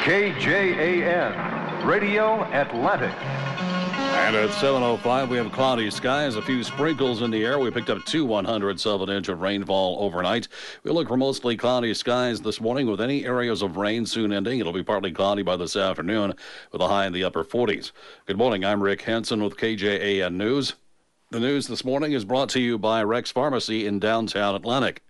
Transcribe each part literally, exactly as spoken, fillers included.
K J A N, Radio Atlantic. And at seven oh five, we have cloudy skies, a few sprinkles in the air. We picked up two one-hundredths of an inch of rainfall overnight. We look for mostly cloudy skies this morning with any areas of rain soon ending. It'll be partly cloudy by this afternoon with a high in the upper forties. Good morning. I'm Rick Hansen with K J A N News. The news this morning is brought to you by Rex Pharmacy in downtown Atlantic.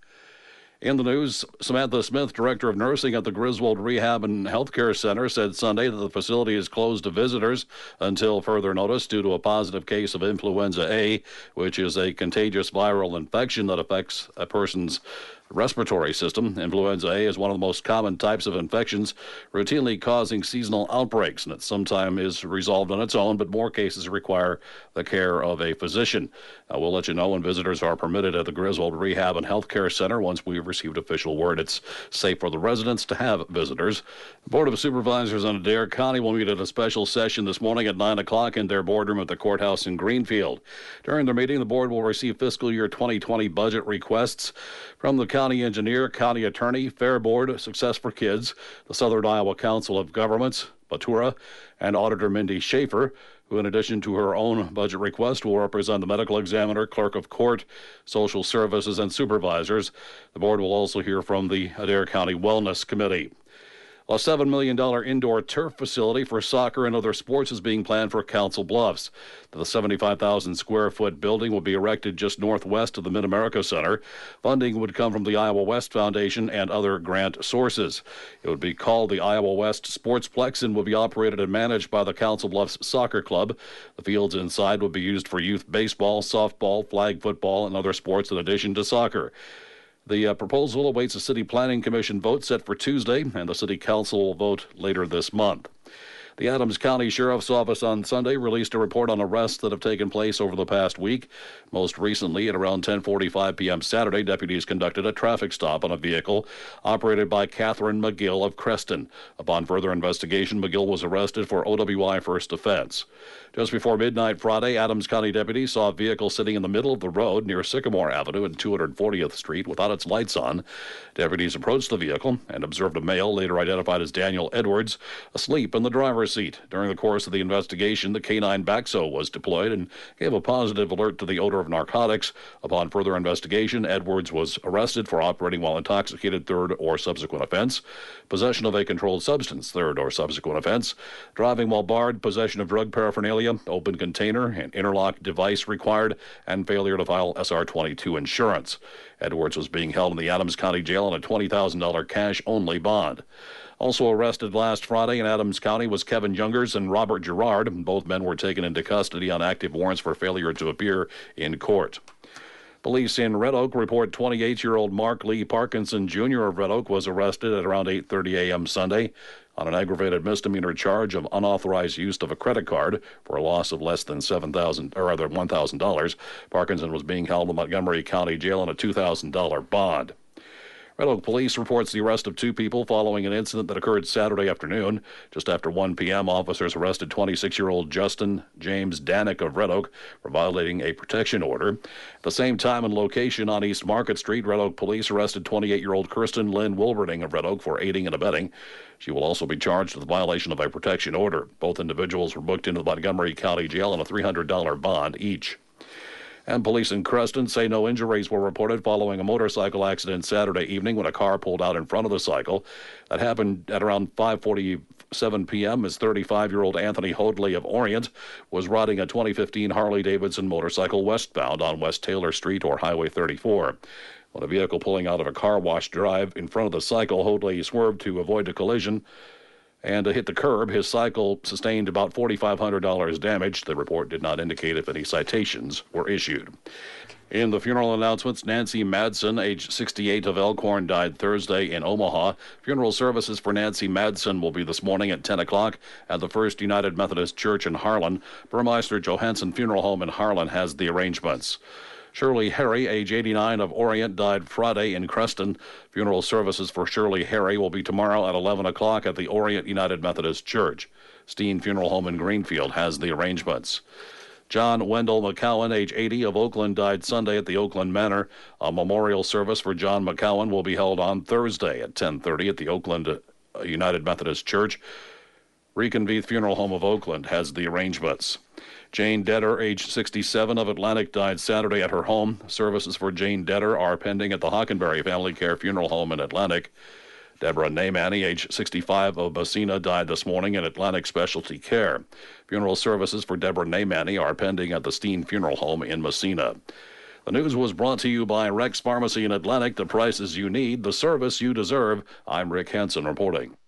In the news, Samantha Smith, director of nursing at the Griswold Rehab and Healthcare Center, said Sunday that the facility is closed to visitors until further notice due to a positive case of influenza A, which is a contagious viral infection that affects a person's respiratory system. Influenza A is one of the most common types of infections, routinely causing seasonal outbreaks, and it sometimes is resolved on its own, but more cases require the care of a physician. Uh, we'll let you know when visitors are permitted at the Griswold Rehab and Healthcare Center once we've received official word it's safe for the residents to have visitors. The Board of Supervisors in Adair County will meet at a special session this morning at nine o'clock in their boardroom at the courthouse in Greenfield. During the meeting, the board will receive fiscal year twenty twenty budget requests from the county engineer, county attorney, Fair Board, Success for Kids, the Southern Iowa Council of Governments, Batura, and Auditor Mindy Schaefer, who, in addition to her own budget request, will represent the medical examiner, clerk of court, social services, and supervisors. The board will also hear from the Adair County Wellness Committee. A seven million dollars indoor turf facility for soccer and other sports is being planned for Council Bluffs. The seventy-five thousand square foot building will be erected just northwest of the Mid-America Center. Funding would come from the Iowa West Foundation and other grant sources. It would be called the Iowa West Sportsplex and will be operated and managed by the Council Bluffs Soccer Club. The fields inside would be used for youth baseball, softball, flag football, and other sports in addition to soccer. The uh, proposal awaits a City Planning Commission vote set for Tuesday, and the City Council will vote later this month. The Adams County Sheriff's Office on Sunday released a report on arrests that have taken place over the past week. Most recently, at around ten forty-five p.m. Saturday, deputies conducted a traffic stop on a vehicle operated by Catherine McGill of Creston. Upon further investigation, McGill was arrested for O W I first offense. Just before midnight Friday, Adams County deputies saw a vehicle sitting in the middle of the road near Sycamore Avenue and two hundred fortieth Street without its lights on. Deputies approached the vehicle and observed a male, later identified as Daniel Edwards, asleep in the driver's seat. During the course of the investigation, the canine backhoe was deployed and gave a positive alert to the odor of narcotics. Upon further investigation, Edwards was arrested for operating while intoxicated, third or subsequent offense, possession of a controlled substance, third or subsequent offense, driving while barred, possession of drug paraphernalia, open container, and interlock device required, and failure to file S R twenty-two insurance. Edwards was being held in the Adams County Jail on a twenty thousand dollars cash-only bond. Also arrested last Friday in Adams County was Kevin Youngers and Robert Gerard. Both men were taken into custody on active warrants for failure to appear in court. Police in Red Oak report twenty-eight-year-old Mark Lee Parkinson, Junior of Red Oak, was arrested at around eight thirty a.m. Sunday on an aggravated misdemeanor charge of unauthorized use of a credit card for a loss of less than seven thousand dollars, or rather one thousand dollars. Parkinson was being held in Montgomery County Jail on a two thousand dollars bond. Red Oak Police reports the arrest of two people following an incident that occurred Saturday afternoon. Just after one p.m., officers arrested twenty-six-year-old Justin James Danick of Red Oak for violating a protection order. At the same time and location on East Market Street, Red Oak Police arrested twenty-eight-year-old Kirsten Lynn Wilberding of Red Oak for aiding and abetting. She will also be charged with violation of a protection order. Both individuals were booked into the Montgomery County Jail on a three hundred dollars bond each. And police in Creston say no injuries were reported following a motorcycle accident Saturday evening when a car pulled out in front of the cycle. That happened at around five forty-seven p.m. as thirty-five-year-old Anthony Hoadley of Orient was riding a twenty fifteen Harley-Davidson motorcycle westbound on West Taylor Street or Highway thirty-four. When a vehicle pulling out of a car wash drive in front of the cycle, Hoadley swerved to avoid a collision and to hit the curb. His cycle sustained about four thousand five hundred dollars damage. The report did not indicate if any citations were issued. In the funeral announcements, Nancy Madsen, age sixty-eight, of Elkhorn, died Thursday in Omaha. Funeral services for Nancy Madsen will be this morning at ten o'clock at the First United Methodist Church in Harlan. Burmeister Johansson Funeral Home in Harlan has the arrangements. Shirley Harry, age eighty-nine, of Orient, died Friday in Creston. Funeral services for Shirley Harry will be tomorrow at eleven o'clock at the Orient United Methodist Church. Steen Funeral Home in Greenfield has the arrangements. John Wendell McCowan, age eighty, of Oakland, died Sunday at the Oakland Manor. A memorial service for John McCowan will be held on Thursday at ten thirty at the Oakland United Methodist Church. Reconvene Funeral Home of Oakland has the arrangements. Jane Detter, age sixty-seven, of Atlantic, died Saturday at her home. Services for Jane Detter are pending at the Hockenberry Family Care Funeral Home in Atlantic. Deborah Naymani, age sixty-five, of Messina, died this morning in Atlantic Specialty Care. Funeral services for Deborah Naymani are pending at the Steen Funeral Home in Messina. The news was brought to you by Rex Pharmacy in Atlantic. The prices you need, the service you deserve. I'm Rick Hansen reporting.